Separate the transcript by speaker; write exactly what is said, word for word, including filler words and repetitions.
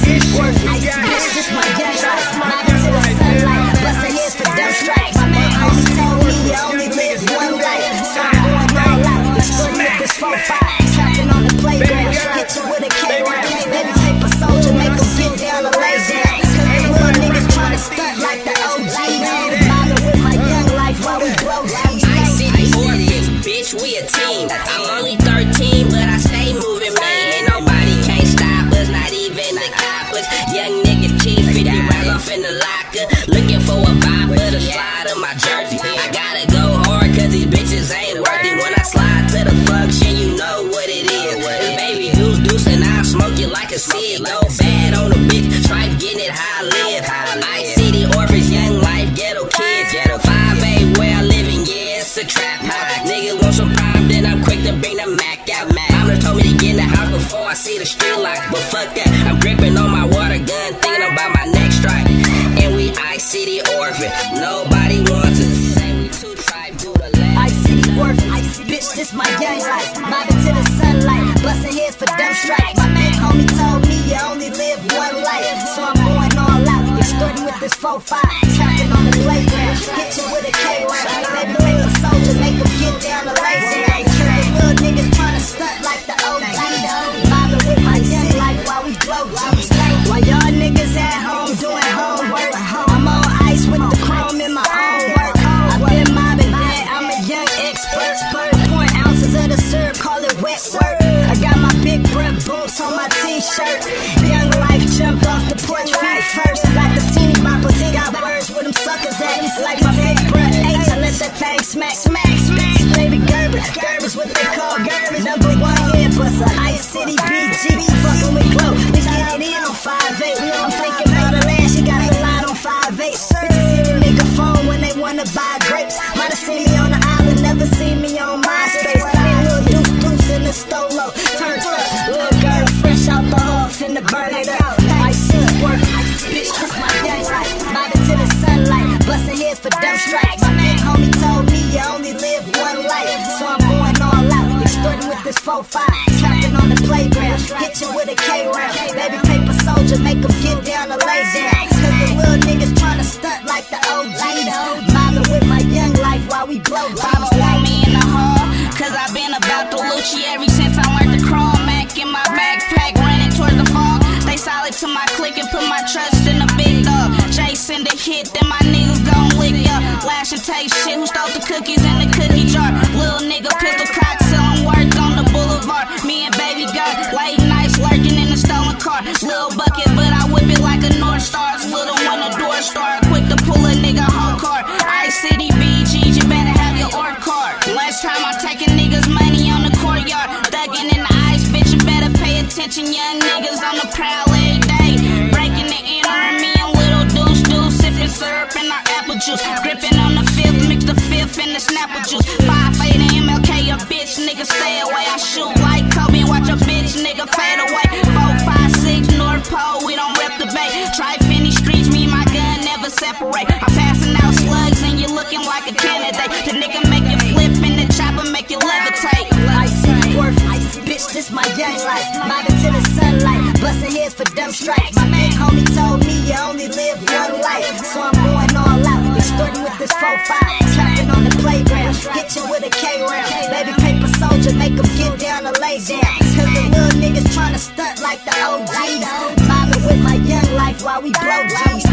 Speaker 1: Icy work, icy bitch, this my gang life. Mobbing to the sunlight, bustin' heads for dumb strikes. My man homie told me you only live one life, so I'm going all out, exploding with this four five. Trapping on the playground, hit you with a K round. Baby paper soldier, make them get down to lay down. Cause the little niggas tryna stunt like the O Gs. Mobbing with my young life while we blow down.
Speaker 2: Icy Orphans, bitch, we a team. I'm only thirteen, but I stay moving, man. Ain't nobody can't stop us, not even the coppers. Young nigga T fifty right off in the locker, looking for a bop with a slide of my jersey. I gotta go hard cause these bitches ain't worthy. When I slide to the function, you know what it is. This baby deuce deuce and I smoke it like a cig. Go bad on a bitch, strife getting it how I live. Ice City Orphans, young life, ghetto kids. five eight where I live in, yeah, it's a trap house. Niggas want some problem, then I'm quick to bring the Mac out. Mama told me to get in the house before I see the street lights, but fuck that, I'm gripping on my water gun, thinking about my next strike. And we Ice City Orphan, nobody wants us. Say we too tribe, do the last.
Speaker 1: Ice City Orphans, bitch, this my gang life. Mobbing to the sunlight, bustin' heads for dumb strikes. My man homie told me you only live one life, so I'm going all out, extorting with this four five. Trapping on the playground, hit you with a K round. Baby paper soldier, make them get down to lay down. Cause the little niggas tryna stunt like the O Gs. Mobbing with my young life while we blow G's. While y'all niggas at home doing homework, I'm on ice with the chrome in my own work. I've been mobbing that, I'm a young expert. Point ounces of the syrup, call it wet work. I got my big breath boots on my t-shirt. Young life jumped off the porch feet first. Like the teeny bopper, got words with them suckers at. Like my big breath H, I let that thing smack, smack, smack. Baby Gerber, Gerber's what they call Gerber. Number one head buster, Ice City B G. Fucking with Glow, we get it in on five eight. I'm thinking about the land, she got a lot on five eight. Bitches hit a nigga phone when they wanna buy grapes. Might have seen me on the island, never seen me on MySpace. Little deuce deuce in the stolo, turned up. Little girl fresh out the off in the burn it up. Ice City work, bitch, this my gang life. Mobbing to the sunlight, bustin' heads for dumb strikes. My man homie told me you only live one life, so I'm going all out, extorting with this four five. Trapping on the playground, hit you with a K round. Baby paper soldier, make them get down to lay down. Cause the little niggas tryna stunt like the O Gs. Mobbing with my young life while we blow
Speaker 3: Baba want me in the hall, cause I been about the Lucci ever since I learned the crawl. Mac in my backpack, running toward the fog. Stay solid to my click and put my trust in the big dog. Jason the hit, then my niggas gon' lick ya. Lash and taste shit, who stole the cookies in the cookie jar? Little nigga pistol cock selling work on the boulevard. Me and baby got late nights lurking in the stolen car. Little bucket, but I whip it like a North Star. Little when the door start, quick to pull a nigga whole car. Ice City B Gs, you better have your org card. Last time I'm taking niggas money on the courtyard. Thugging in the ice, bitch, you better pay attention. Young niggas on the prowl every day. Breaking the inner me and little deuce deuce. Sipping syrup in our apple juice. Gripping on the fifth, mix the fifth in the snapple juice. five eight M L K, a bitch, nigga, stay away. I shoot like Kobe, watch a bitch, nigga, fade away. four five six North Pole, we don't rep the bay. Try Finney streets, me and my gun never separate. I'm passing out slugs and you looking like a candidate. The nigga make you flip and the chopper make you levitate.
Speaker 1: Ice City worth, icy bitch, this my gang life. Mobbing to the sunlight, bustin' heads for dumb strikes. My man homie told me you only live one life, so I'm going all out, extorting with this four five. Trapping on the playground, hit you with a K round. Baby paper soldier, make them get down to lay down. Cause the little niggas tryna stunt like the O Gs. Mobbing with my young life while we blow G's.